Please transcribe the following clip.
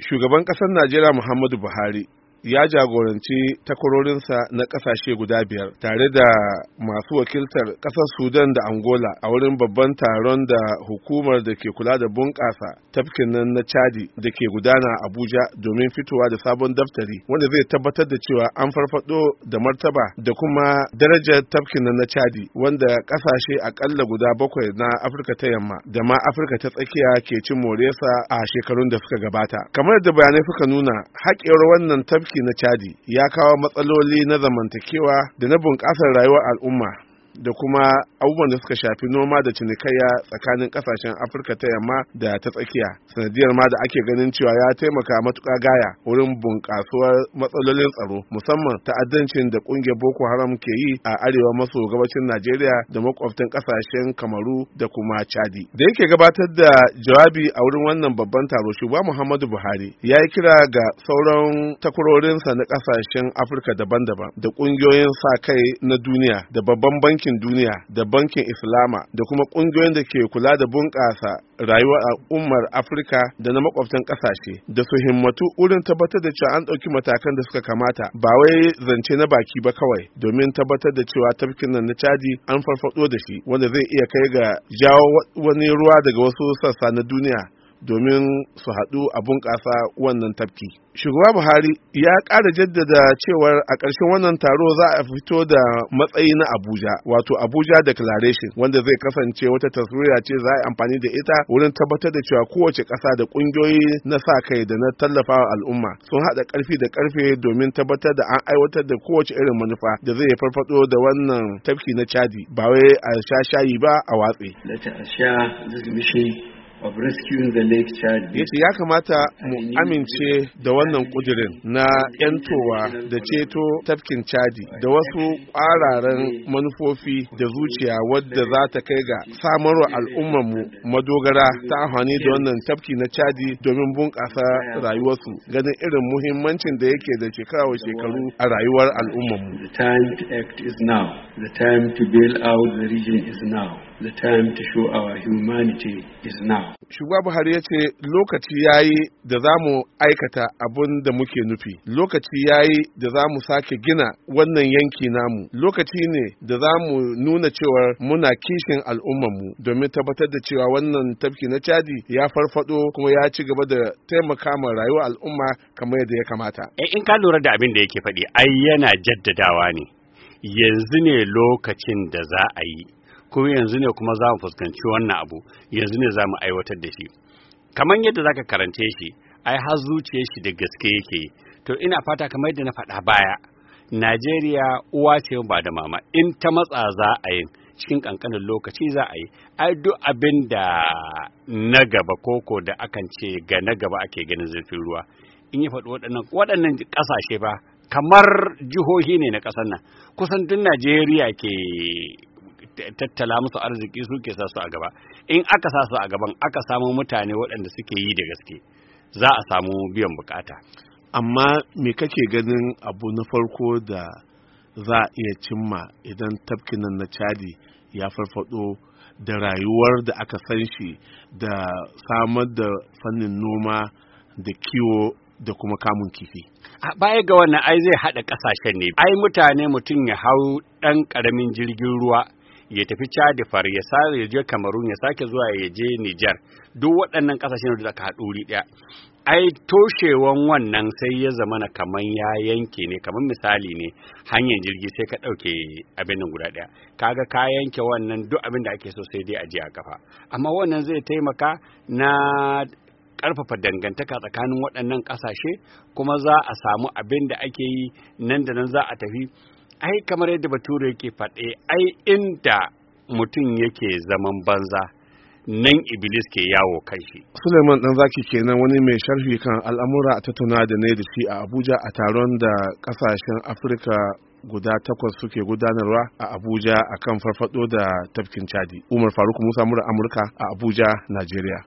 Shugaban ƙasar Najeriya Muhammadu Buhari ya jagoranci takwarorinsa na ƙasashe guda 5 tare da masu wakiltar ƙasar Sudan da Angola a wurin babban taron da hukumar da ke kula da bunƙasa tafkin nan na Chadi da ke gudana a Abuja domin fitowa da sabon daftari wanda zai tabbatar da cewa an farfado da martaba da kuma darajar tafkin nan na Chadi wanda ƙasashe akalla guda 7 na Afirka ta Yamma da ma Afirka ta Tsakiya ke cin moresa a shekarun da suka gabata. Kamar da bayanai suka nuna, haƙewar wannan tafki na Chadi ya kawo matsaloli na zamantakewa da na bunƙasar rayuwar al'umma da kuma abubuwan da suka shafi noma da cinikayya tsakanin kasashen Afirka ta Yamma da ta Tsakiya, sanadiyar ma da ake ganin cewa ya taimaka matuƙa gaya wurin bunƙasuwar matsalolin tsaro, musamman ta'addancin da ƙungiyar Boko Haram ke yi a arewa maso gabacin Najeriya da makwabtan kasashen Kamaru da kuma Chadi. Da yake gabatar da jawabi a wurin wannan babban taro, shugaba Muhammadu Buhari ya yi kira ga sauran takwarorinsa na kasashen Afirka daban-daban da ƙungiyoyin sa kai na duniya da babban bankin duniya da bankin Islama da kuma kungiyoyin da ke kula da bunƙasa rayuwar al'ummar Afirka da na makwabtan ƙasashe da su himmatu wurin tabbatar da cewa an ɗauki matakan da suka kamata, ba wai zance na baki ba kawai, domin tabbatar da cewa tafkin nan na Chadi an farfado da shi wanda zai iya kai ga jawo wani ruwa daga wasu sassa na duniya domin su haɗu a bunƙasa wannan tafki. Shugaba Buhari ya ƙara jaddada cewar a ƙarshen wannan taro za a fito da matsayi na Abuja, wato Abuja Declaration, wanda zai kasance wata taswira ce za a yi amfani da ita wurin tabbatar da cewa kowace ƙasa da ƙungiyoyi na sa kai da na tallafawa al'umma sun haɗa ƙarfi da ƙarfe domin tabbatar da an aiwatar da kowace irin manufa da zai farfaɗo da wannan tafki na Chadi, ba wai a sha shayi ba a watse. Of rescuing the Lake Chad. Yace ya kamata mu amince da wannan kudirin na yantowa da ceto tafkin Chadi da wasu ƙwararren manufofi da zuciya wadda za ta kai ga samarwa al'ummarmu madogara ta amfani da wannan tafki na Chadi domin bunƙasa rayuwarsu, ganin irin muhimmancin da yake da shekaru a rayuwar al'ummarmu. The time to act is now. The time to bail out the region is now. The time to show our humanity is now. Shugaba Buhari ya ce lokaci yayi da za mu aikata abun da muke nufi. Lokaci yayi da za mu sake gina wannan yanki namu. Lokaci ne da za mu nuna cewa muna kishin al'ummarmu domin tabbatar da cewa wannan tafki na Chadi ya farfado kuma ya ci gaba da taimaka ma rayuwar al'umma kamar yadda ya kamata. In ka lura da abin da yake faɗi, ai yana jaddadawa ne. Yanzu ne lokacin da za a yi. Kuma yanzu ne kuma za mu fuskanci wannan abu, yanzu ne za mu aiwatar da shi. Kamar yadda za ka karance shi, ai har zuciyar shi da gaske yake. To ina fata kamar yadda na faɗa baya, Najeriya uwa ce ba da mama, in ta matsa za a yi cikin ƙanƙanin lokaci za a yi. Ai duk abin da na gaba koko da akan ce ga na gaba ake ganin zurfin ruwa. In ya faɗi waɗannan ƙasashe ba, kamar jihohi ne na ƙasar nan. Kusan duk Najeriya ke tattala musu arziki suke sa su a gaba. In aka sa su a gaban, aka samu mutane waɗanda suke yi da gaske, za a samu biyan bukata. Amma me kake ganin abu na farko da za a iya cimma idan tafkin nan na Chadi ya farfado da rayuwar da aka san shi da samar da fannin noma da kiwo da kuma kamun kifi? Baya ga wannan ai zai haɗa ƙasashen ne. Ai mutane mutum ya hau ɗan ƙaramin jirgin ruwa ya tafi Chad far ya je Cameroon ya sake zuwa ya je Niger, duk waɗannan ƙasashen da aka haɗu wuri ɗaya. Ai toshewan wannan sai ya zamana kaman ya yanke ne, kaman misali ne hanyar jirgi sai ka ɗauke abin nan guda ɗaya, kaga ka yanke wannan duk abin da ake so sai dai a je a kafa. Amma wannan zai taimaka na ƙarfafa dangantaka tsakanin waɗannan ƙasashe, kuma za a samu abin da ake yi nan da nan za a tafi. Ai kamar yadda Bature yake faɗe, ai inda mutum yake zaman banza nan Iblis ke yawo kai shi. Suleiman Ɗanzaki kenan, wani mai sharhi kan al'amura a tattauna da ne da shi a Abuja a taron da ƙasashen Afirka guda 8 suke gudanarwa a Abuja akan farfado da tafkin Chadi. Umar Faruk Musa, Amurka a Abuja, Najeriya.